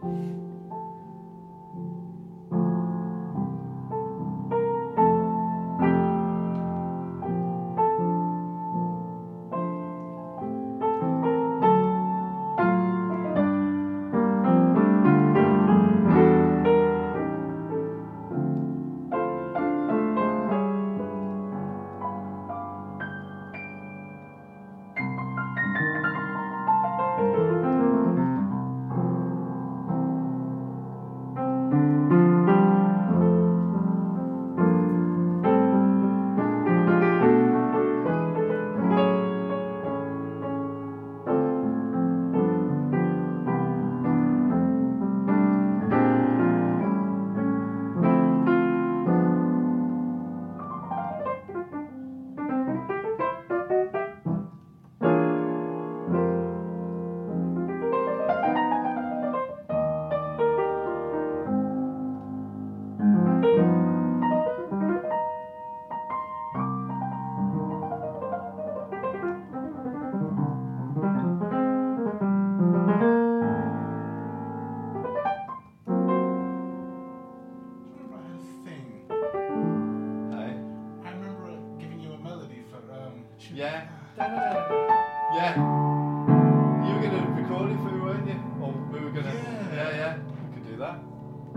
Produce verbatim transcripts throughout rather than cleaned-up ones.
Yeah. Yeah. You were going to record it for me, weren't you? Or we were going to... Yeah. yeah, yeah. We could do that.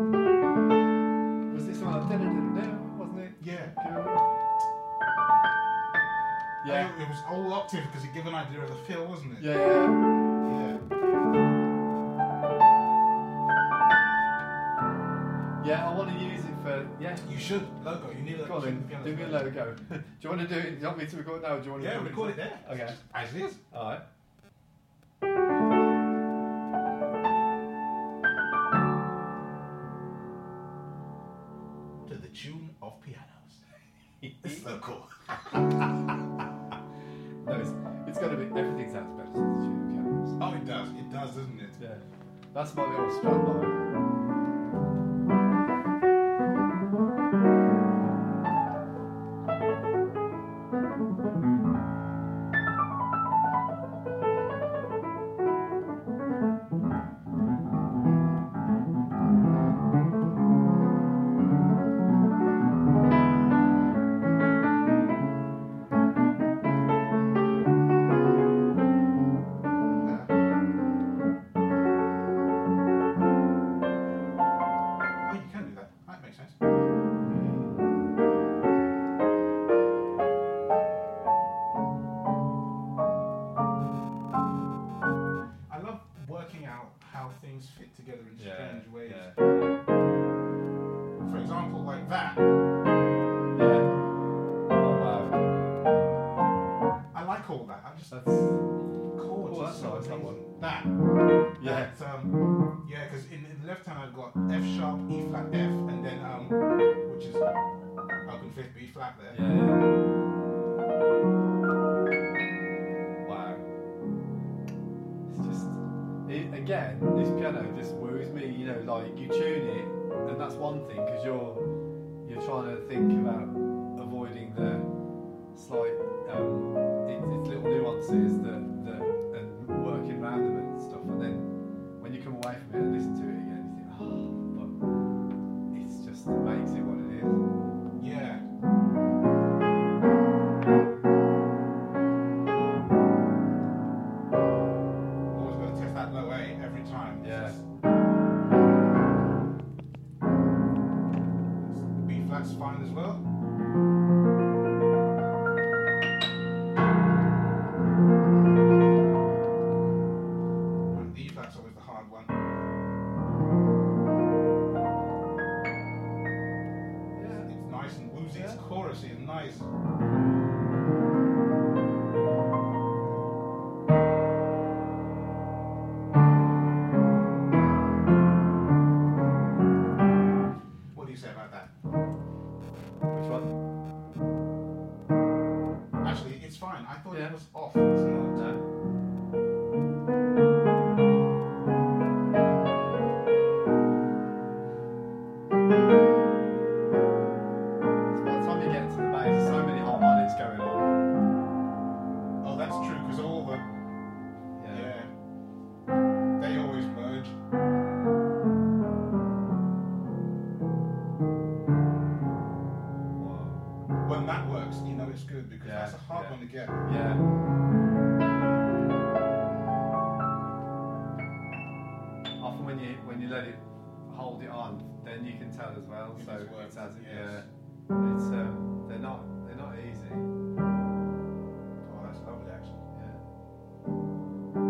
Was this one like... wasn't it? Yeah. Can you remember? Yeah. It was all octave because it gave an idea of the feel, wasn't it? Yeah, yeah. Yeah. Yeah, I want to use it for... Yeah. You should. Logo. You need a Go on then. Do me a logo. Do you want to do it? Do you want me to record now or do you want to Yeah, do record it there. Okay. As it is. Alright. To the tune of pianos. It's so cool. No, it's, it's got to be... Everything sounds better to the tune of pianos. Oh, it does. It does, doesn't it? Yeah. That's my little strand line. Fit together in yeah, strange ways. Yeah. For example, like that. Yeah. Oh wow. I like all that. I just that's chords. Oh, that's so nice. That one. That. Yeah. That, um, yeah, because in, in the left hand I've got F sharp, E flat, F, and then um, which is open fifth, B flat there. Yeah. yeah. Wow. It's just. It, again, this piano just woos me. You know, like you tune it, and that's one thing because you're you're trying to think about avoiding the slight um, it, it's little nuances that that and working around them and stuff. And then when you come away from it and listen to it again, you think, oh, but it's just it makes it what it is. Yeah. Yeah. B flat's fine as well. get. Yeah. Often when you when you let it hold it on, then you can tell as well. It So just works, it's as it, yes. yeah. It's um, they're not they're not easy. Oh, that's lovely, actually. Yeah.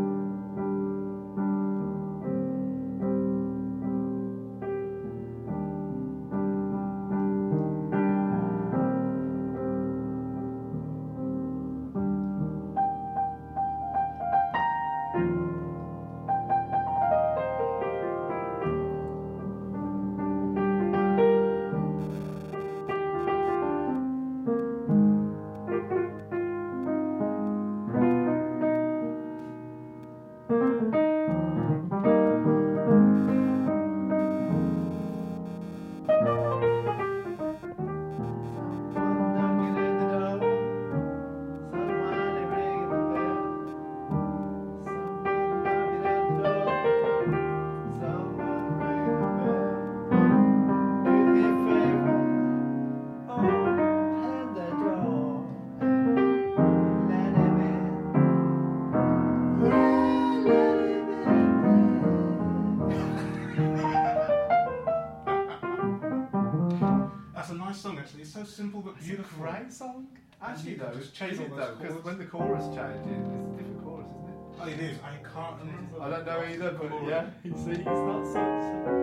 That's a nice song, actually. It's so simple but It's beautiful. a great song. Actually, you though, can just change is all it those though? Because chords. when the chorus changes, it's a different chorus, isn't it? Oh, it is. I can't remember. I don't know the either, but chorus. yeah, you see, it's not such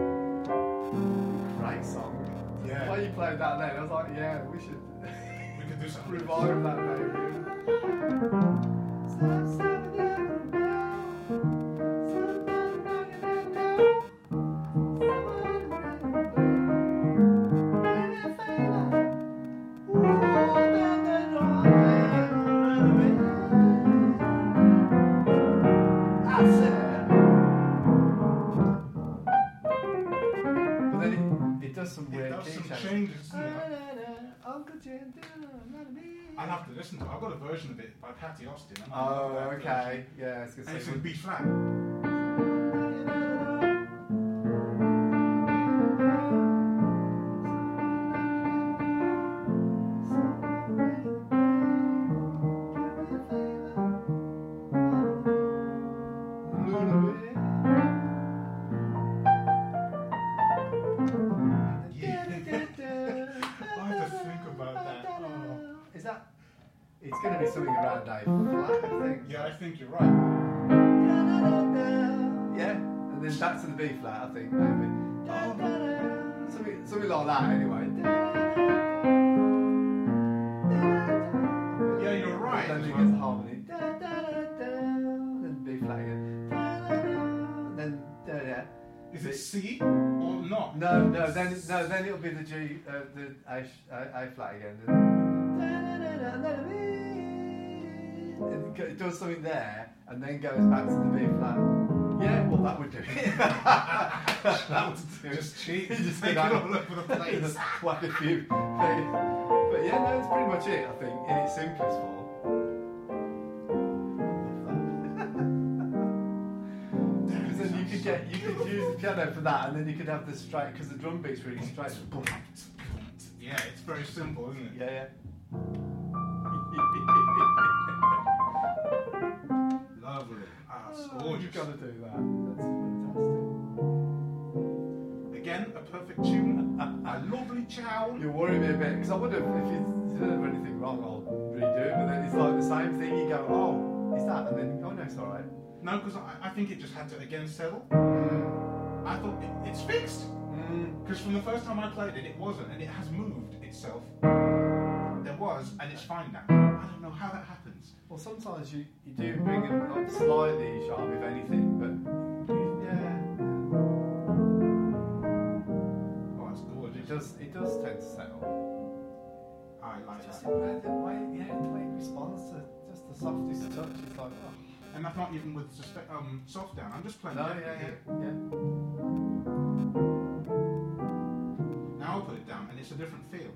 a great song. Yeah. Why you played that then? I was like, yeah, we should We could do something. revive that maybe. But then it, it does some It weird does key some changes. changes, doesn't it? Uncle Jim, I'll have to listen to it. I've got a version of it by Patty Austin. and I Oh, love that okay. version. Yeah, it's good. And it's So in B flat. I have to think about that. Oh. Is that? It's going to be something around A flat, I think. Yeah, I think you're right. Yeah, and then back to the B flat, I think maybe. Oh, something, something like that, anyway. Yeah, you're right. Then as it well. gets the harmony. Then B flat again. Then da da. Is it C or not? No, no, then no, then it'll be the G, uh, the A, sh- A, A flat again. It, go- it does something there, and then goes back to the B flat. Yeah, well, that would do it. That would do it. Just cheat. You just Make get it out- all over the place. Just whack a few. But yeah, no, that's pretty much it. I think in its simplest form. Because then you could get, you could use the piano for that, and then you could have the straight, because the drum beat's really straight. Yeah, it's very simple, isn't it? Yeah, yeah. Lovely. Ah, it's Oh, gorgeous. you've got to do that. That's fantastic. Again, a perfect tune. A lovely chow. You worry me a bit, because I wonder if it's did anything wrong, I'll redo it. But then it's like the same thing. You go, oh, is that? And then, oh no, it's all right. No, because I, I think it just had to again settle. Mm. I thought it, it's fixed. Mm. Because from the first time I played it, it wasn't, and it has moved itself. There was, and it's fine now. I don't know how that happens. Well, sometimes you, you do bring it up slightly sharp, if anything, but yeah, Oh, it's it gorgeous. does it does tend to settle. I like Just that. the way, the way, yeah, the way it responds to just the softest touch. It's like, oh. And that's not even with suspe- um, soft down. I'm just playing. No, it yeah, here. yeah, yeah. Now I'll put it down, and it's a different feel.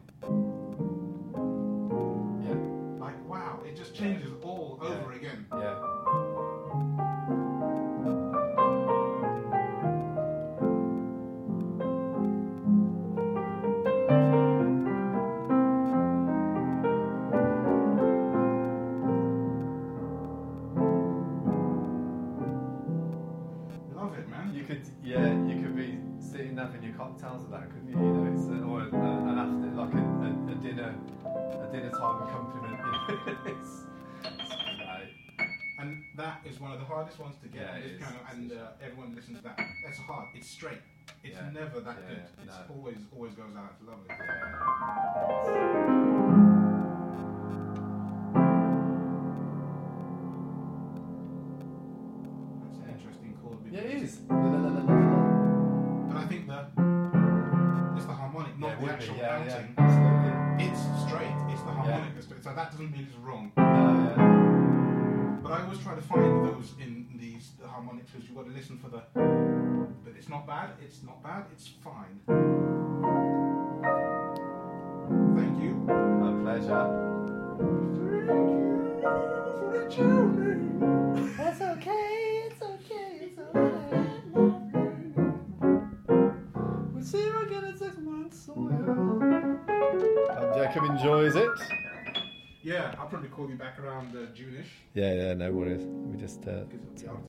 Yeah, Like, wow, it just changes all Yeah. over again. yeah. you could, yeah, you could be sitting having your cocktails with that, couldn't you? You know, it's uh, or a, a, an after, like a, a, a dinner, a dinner time accompaniment. You know, it's, it's great. And that is one of the hardest ones to get Yeah, on it this is. piano, and uh, everyone listens to that. That's hard. It's straight. It's Yeah. never that Yeah, good. yeah, It's no. always always goes out. It's lovely. That's an interesting chord. with Yeah, it music. is. La, la, la, la, la, la. But I think that it's the harmonic, Yeah, not it the would actual be, yeah, counting. yeah, absolutely. It's straight. It's the harmonic that's straight. So that doesn't mean it's wrong. No, yeah. But I always try to find those in these the harmonics because you've got to listen for the. But it's not bad. It's not bad. It's fine. Thank you. My pleasure. Thank you for the journey. It's okay, it's okay, it's okay. We'll see you again in six months. Um, Jacob enjoys it. Yeah, I'll probably call you back around uh, June-ish. Yeah, yeah, no worries. We just uh, Because it'll be